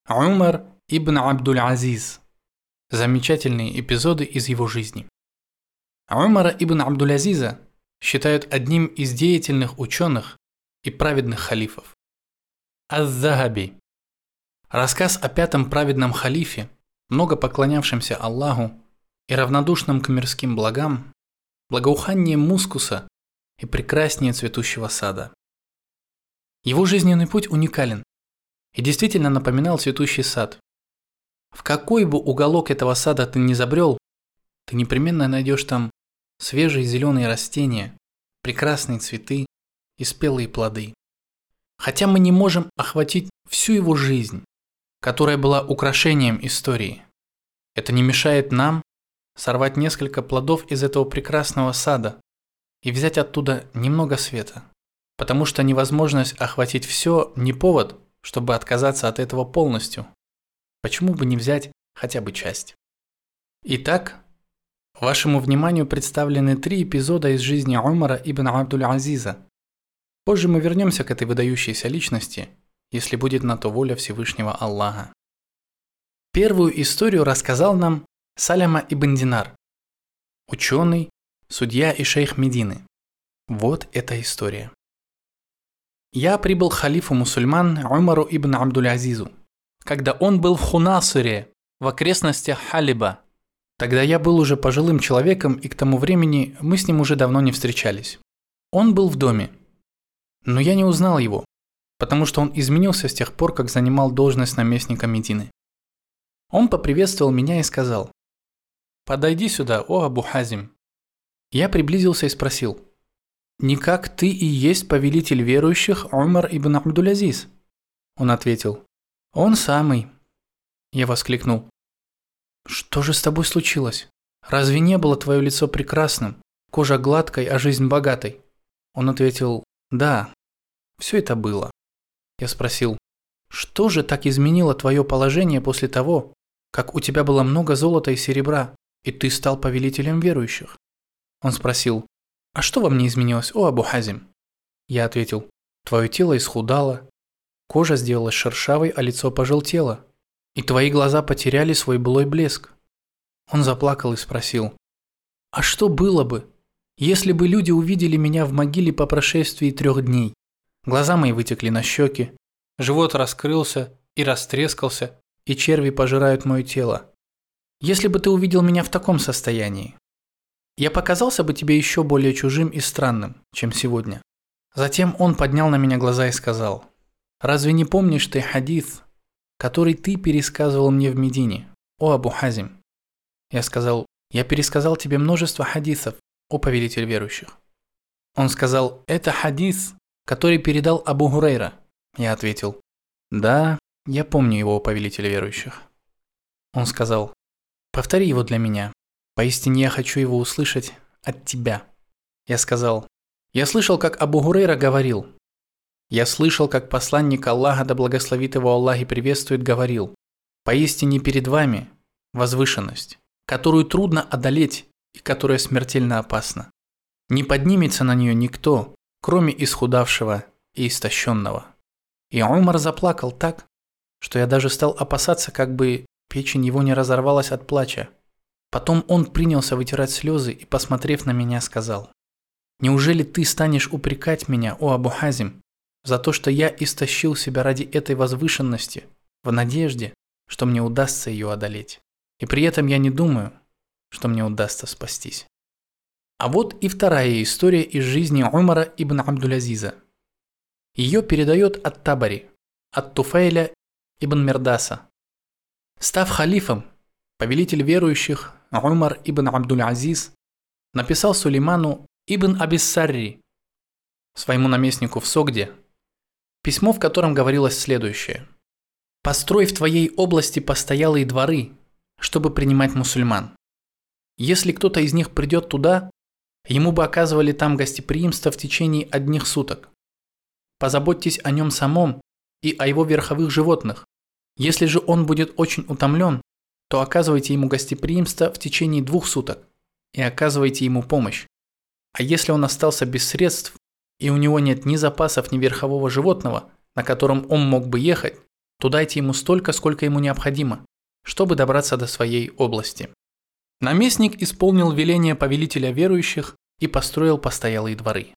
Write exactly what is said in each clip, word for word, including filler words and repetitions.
Умар ибн Абдуль-Азиз. Замечательные эпизоды из его жизни. Умара ибн Абдуль-Азиза считают одним из деятельных ученых и праведных халифов. Аз-Захаби. Рассказ о пятом праведном халифе, много поклонявшемся Аллаху и равнодушном к мирским благам, благоухание мускуса и прекраснее цветущего сада. Его жизненный путь уникален и действительно напоминал цветущий сад. В какой бы уголок этого сада ты ни забрел, ты непременно найдешь там свежие зеленые растения, прекрасные цветы и спелые плоды. Хотя мы не можем охватить всю его жизнь, которая была украшением истории, это не мешает нам сорвать несколько плодов из этого прекрасного сада и взять оттуда немного света, потому что невозможность охватить все не повод, чтобы отказаться от этого полностью. Почему бы не взять хотя бы часть? Итак, вашему вниманию представлены три эпизода из жизни Умара ибн Абдуль-Азиза. Позже мы вернемся к этой выдающейся личности, если будет на то воля Всевышнего Аллаха. Первую историю рассказал нам Саляма ибн Динар, ученый, судья и шейх Медины. Вот эта история. Я прибыл к халифу мусульман Умару ибн Абдуль-Азизу, когда он был в Хунасыре, в окрестностях Халиба. Тогда я был уже пожилым человеком, и к тому времени мы с ним уже давно не встречались. Он был в доме, но я не узнал его, потому что он изменился с тех пор, как занимал должность наместника Медины. Он поприветствовал меня и сказал: «Подойди сюда, о Абу Хазим». Я приблизился и спросил: «Никак ты и есть повелитель верующих Умар ибн Абдуль-Азиз?» Он ответил: «Он самый». Я воскликнул: «Что же с тобой случилось? Разве не было твое лицо прекрасным, кожа гладкой, а жизнь богатой?» Он ответил: «Да, все это было». Я спросил: «Что же так изменило твое положение после того, как у тебя было много золота и серебра, и ты стал повелителем верующих?» Он спросил: «А что во мне изменилось, о Абу Хазим?» Я ответил: «Твое тело исхудало, кожа сделалась шершавой, а лицо пожелтело, и твои глаза потеряли свой былой блеск». Он заплакал и спросил: «А что было бы, если бы люди увидели меня в могиле по прошествии трех дней? Глаза мои вытекли на щеки, живот раскрылся и растрескался, и черви пожирают мое тело. Если бы ты увидел меня в таком состоянии, я показался бы тебе еще более чужим и странным, чем сегодня». Затем он поднял на меня глаза и сказал: «Разве не помнишь ты хадис, который ты пересказывал мне в Медине, о Абу Хазим?» Я сказал: «Я пересказал тебе множество хадисов, о повелитель верующих». Он сказал: «Это хадис, который передал Абу Гурейра». Я ответил: «Да, я помню его, о повелитель верующих». Он сказал: «Повтори его для меня. Поистине я хочу его услышать от тебя». Я сказал: «Я слышал, как Абу Гурейра говорил. Я слышал, как посланник Аллаха, да благословит его Аллах и приветствует, говорил: поистине перед вами возвышенность, которую трудно одолеть и которая смертельно опасна. Не поднимется на нее никто, кроме исхудавшего и истощенного». И Умар заплакал так, что я даже стал опасаться, как бы печень его не разорвалась от плача. Потом он принялся вытирать слезы и, посмотрев на меня, сказал: «Неужели ты станешь упрекать меня, о Абу Хазим, за то, что я истощил себя ради этой возвышенности, в надежде, что мне удастся ее одолеть? И при этом я не думаю, что мне удастся спастись». А вот и вторая история из жизни Умара ибн Абдуль-Азиза. Ее передает ат-Табари, от Туфайля ибн Мирдаса. Став халифом, повелитель верующих Умар ибн Абдуль-Азиз написал Сулейману ибн Абис-Сарри, своему наместнику в Согде, письмо, в котором говорилось следующее: «Построй в твоей области постоялые дворы, чтобы принимать мусульман. Если кто-то из них придет туда, ему бы оказывали там гостеприимство в течение одних суток. Позаботьтесь о нем самом и о его верховых животных. Если же он будет очень утомлен, то оказывайте ему гостеприимство в течение двух суток и оказывайте ему помощь. А если он остался без средств, и у него нет ни запасов, ни верхового животного, на котором он мог бы ехать, то дайте ему столько, сколько ему необходимо, чтобы добраться до своей области». Наместник исполнил веление повелителя верующих и построил постоялые дворы.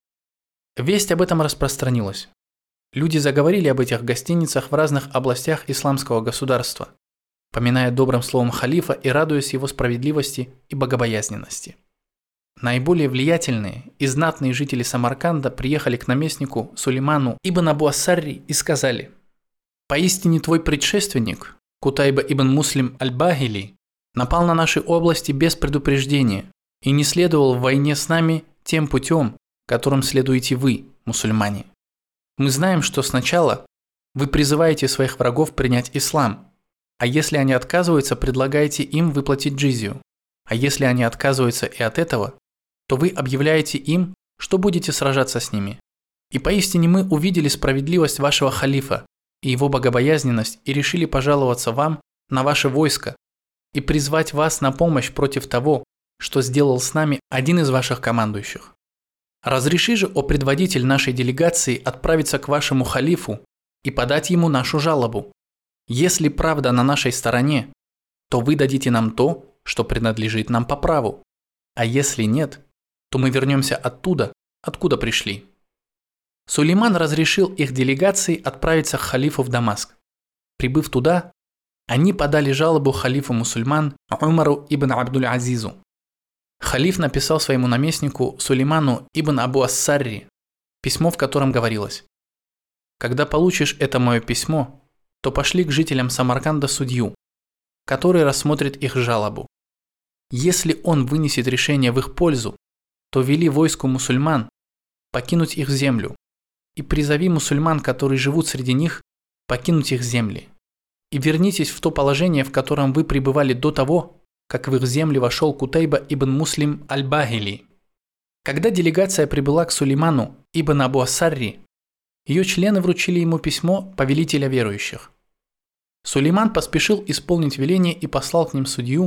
Весть об этом распространилась. Люди заговорили об этих гостиницах в разных областях исламского государства, поминая добрым словом халифа и радуясь его справедливости и богобоязненности. Наиболее влиятельные и знатные жители Самарканда приехали к наместнику Сулейману ибн Абу ас-Сарри и сказали: «Поистине твой предшественник, Кутайба ибн Муслим аль-Багили, напал на наши области без предупреждения и не следовал в войне с нами тем путем, которым следуете вы, мусульмане. Мы знаем, что сначала вы призываете своих врагов принять ислам, а если они отказываются, предлагаете им выплатить джизью, а если они отказываются и от этого, то вы объявляете им, что будете сражаться с ними. И поистине мы увидели справедливость вашего халифа и его богобоязненность и решили пожаловаться вам на ваше войско и призвать вас на помощь против того, что сделал с нами один из ваших командующих. Разреши же, о предводитель нашей делегации, отправиться к вашему халифу и подать ему нашу жалобу. Если правда на нашей стороне, то вы дадите нам то, что принадлежит нам по праву, а если нет, то мы вернемся оттуда, откуда пришли». Сулейман разрешил их делегации отправиться к халифу в Дамаск. Прибыв туда, они подали жалобу халифу мусульман Умару ибн Абдуль-Азизу. Халиф написал своему наместнику Сулейману ибн Абу ас-Сарри письмо, в котором говорилось: «Когда получишь это мое письмо, то пошли к жителям Самарканда судью, который рассмотрит их жалобу. Если он вынесет решение в их пользу, то вели войску мусульман покинуть их землю, и призови мусульман, которые живут среди них, покинуть их земли. И вернитесь в то положение, в котором вы пребывали до того, как в их земли вошел Кутайба ибн Муслим аль-Багили». Когда делегация прибыла к Сулейману ибн Абу ас-Сарри, ее члены вручили ему письмо повелителя верующих. Сулейман поспешил исполнить веление и послал к ним судью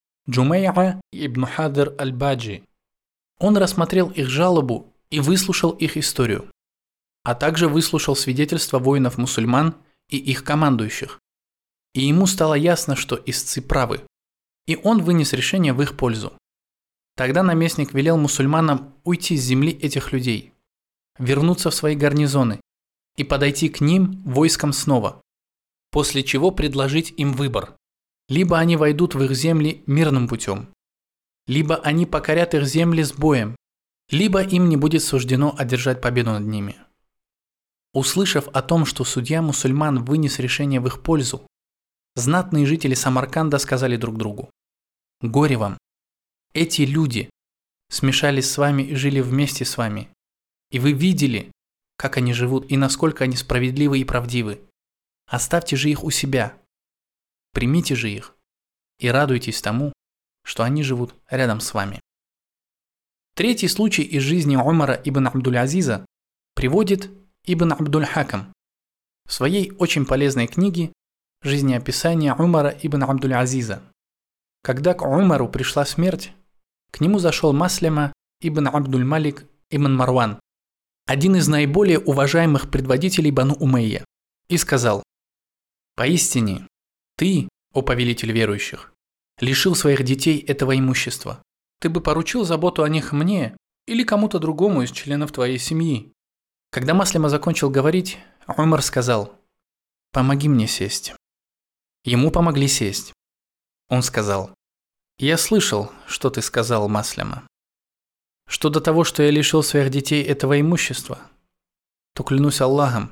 Джумей'a ибн Хадр аль-Баджи. Он рассмотрел их жалобу и выслушал их историю, а также выслушал свидетельства воинов-мусульман и их командующих. И ему стало ясно, что истцы правы, и он вынес решение в их пользу. Тогда наместник велел мусульманам уйти с земли этих людей, вернуться в свои гарнизоны и подойти к ним войском снова, после чего предложить им выбор. Либо они войдут в их земли мирным путем, либо они покорят их земли с боем, либо им не будет суждено одержать победу над ними. Услышав о том, что судья мусульман вынес решение в их пользу, знатные жители Самарканда сказали друг другу: «Горе вам! Эти люди смешались с вами и жили вместе с вами, и вы видели, как они живут и насколько они справедливы и правдивы. Оставьте же их у себя, примите же их и радуйтесь тому, что они живут рядом с вами». Третий случай из жизни Умара ибн Абдуль-Азиза приводит Ибн Абдуль-Хакам в своей очень полезной книге «Жизнеописание Умара ибн Абдуль-Азиза». Когда к Умару пришла смерть, к нему зашел Маслама ибн Абдуль-Малик ибн Марван, один из наиболее уважаемых предводителей Бану Умейя, и сказал: «Поистине, ты, о повелитель верующих, лишил своих детей этого имущества. Ты бы поручил заботу о них мне или кому-то другому из членов твоей семьи». Когда Маслама закончил говорить, Умар сказал: «Помоги мне сесть». Ему помогли сесть. Он сказал: «Я слышал, что ты сказал, Маслама. Что до того, что я лишил своих детей этого имущества, то клянусь Аллахом,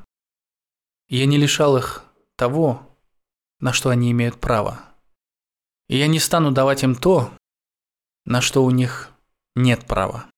я не лишал их того, на что они имеют право. И я не стану давать им то, на что у них нет права.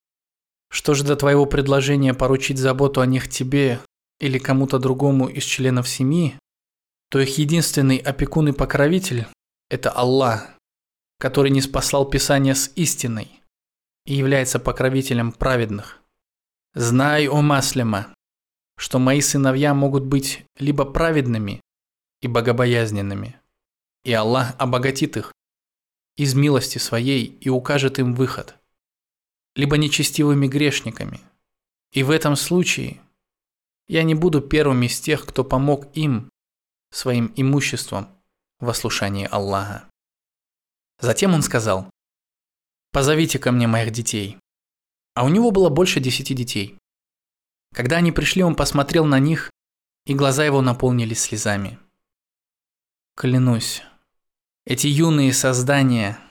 Что же до твоего предложения поручить заботу о них тебе или кому-то другому из членов семьи, то их единственный опекун и покровитель – это Аллах, который ниспослал Писание с истиной и является покровителем праведных. Знай, о Маслама, что мои сыновья могут быть либо праведными и богобоязненными, и Аллах обогатит их из милости своей и укажет им выход, либо нечестивыми грешниками. И в этом случае я не буду первым из тех, кто помог им своим имуществом во слушании Аллаха. Затем он сказал: «Позовите ко мне моих детей». А у него было больше десяти детей. Когда они пришли, он посмотрел на них, и глаза его наполнились слезами. «Клянусь, эти юные создания,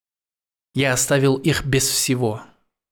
я оставил их без всего».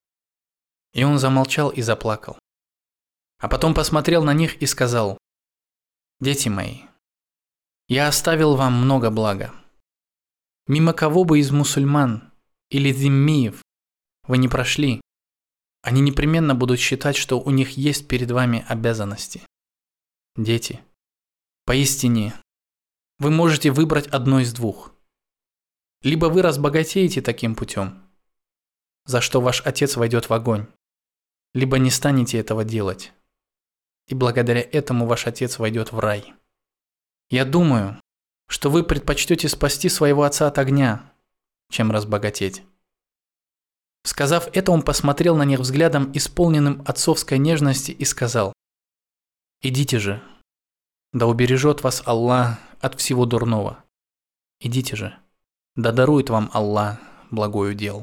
И он замолчал и заплакал. А потом посмотрел на них и сказал: «Дети мои, я оставил вам много блага. Мимо кого бы из мусульман или зиммиев вы не прошли, они непременно будут считать, что у них есть перед вами обязанности. Дети, поистине, вы можете выбрать одно из двух. Либо вы разбогатеете таким путем, за что ваш отец войдет в огонь, либо не станете этого делать, и благодаря этому ваш отец войдет в рай. Я думаю, что вы предпочтете спасти своего отца от огня, чем разбогатеть». Сказав это, он посмотрел на них взглядом, исполненным отцовской нежности, и сказал: «Идите же, да убережет вас Аллах от всего дурного. Идите же, да дарует вам Аллах благой удел».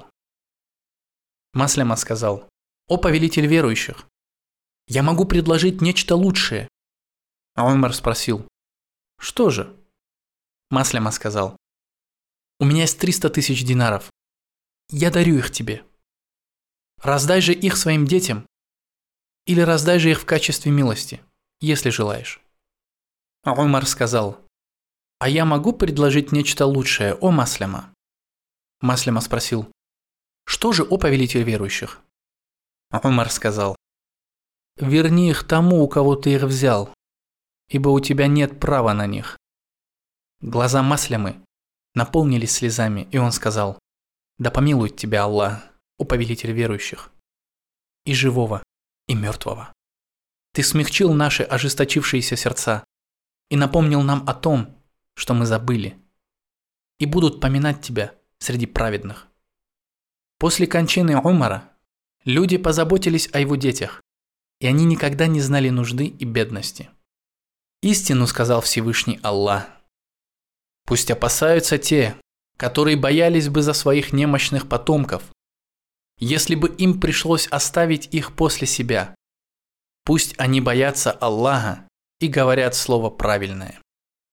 Масляма сказал: «О повелитель верующих, я могу предложить нечто лучшее». А Умар спросил: «Что же?» Масляма сказал: «У меня есть триста тысяч динаров. Я дарю их тебе. Раздай же их своим детям, или раздай же их в качестве милости, если желаешь». А Умар сказал: «А я могу предложить нечто лучшее, о Масляма?» Масляма спросил: «Что же, о повелитель верующих?» А Умар сказал: «Верни их тому, у кого ты их взял, ибо у тебя нет права на них». Глаза Маслямы наполнились слезами, и он сказал: «Да помилует тебя Аллах, о повелитель верующих, и живого, и мертвого. Ты смягчил наши ожесточившиеся сердца и напомнил нам о том, что мы забыли, и будут поминать тебя среди праведных». После кончины Умара люди позаботились о его детях, и они никогда не знали нужды и бедности. «Истину сказал Всевышний Аллах: пусть опасаются те, которые боялись бы за своих немощных потомков, если бы им пришлось оставить их после себя. Пусть они боятся Аллаха и говорят слово правильное».